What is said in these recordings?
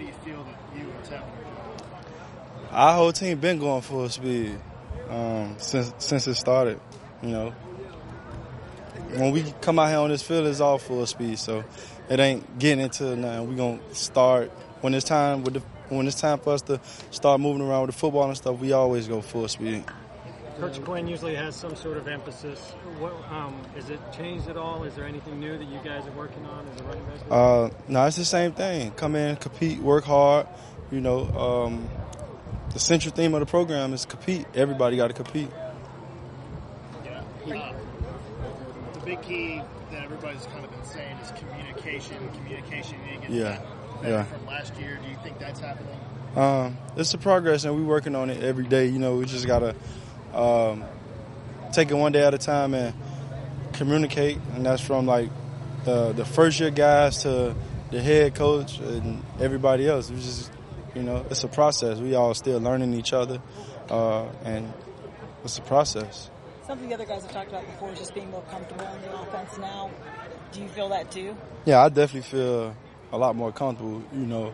do you feel that you and Tevin are doing? Our whole team been going full speed since it started. You know, when we come out here on this field, it's all full speed. So it ain't getting into nothing. We gonna start when it's time for us to start moving around with the football and stuff. We always go full speed. Coach Quinn usually has some sort of emphasis. What is it changed at all? Is there anything new that you guys are working on as a running back? No, it's the same thing. Come in, compete, work hard. You know, the central theme of the program is compete. Everybody got to compete. Yeah. The big key that everybody's kind of been saying is communication. You need to get better from last year. Do you think that's happening? It's a progress, and we're working on it every day. You know, we just got to take it one day at a time and communicate, and that's from like the first year guys to the head coach and everybody else. We just, you know, it's a process. We all still learning each other, and it's a process. Something the other guys have talked about before is just being more comfortable in the offense now. Do you feel that too? Yeah, I definitely feel a lot more comfortable. You know,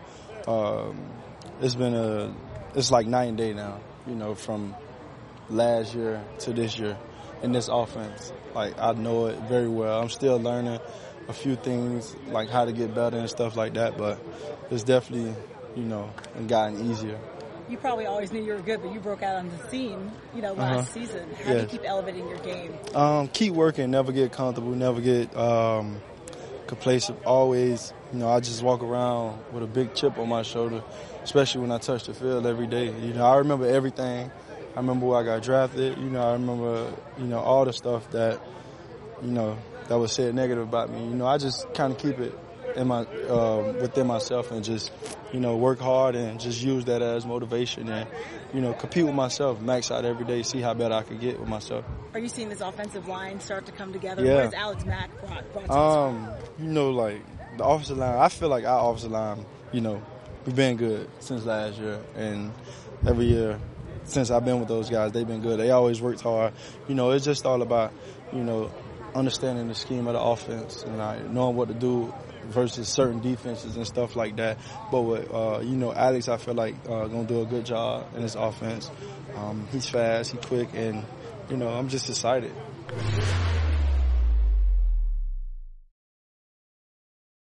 it's like night and day now. You know, from last year to this year in this offense. Like, I know it very well. I'm still learning a few things, like how to get better and stuff like that, but it's definitely, you know, gotten easier. You probably always knew you were good, but you broke out on the scene, you know, last season. How do you keep elevating your game? Keep working, never get comfortable, never get complacent. Always, you know, I just walk around with a big chip on my shoulder, especially when I touch the field every day. You know, I remember everything. I remember where I got drafted. You know, I remember, you know, all the stuff that, you know, that was said negative about me. You know, I just kind of keep it in my within myself and just, you know, work hard and just use that as motivation and, you know, compete with myself, max out every day, see how better I could get with myself. Are you seeing this offensive line start to come together? Yeah. What has Alex Mack brought to this? You know, like the offensive line, I feel like our offensive line, you know, we've been good since last year, and every year since I've been with those guys, they've been good. They always worked hard. You know, it's just all about, you know, understanding the scheme of the offense and like knowing what to do versus certain defenses and stuff like that. But with, you know, Alex, I feel like going to do a good job in his offense. He's fast, he's quick, and, you know, I'm just excited.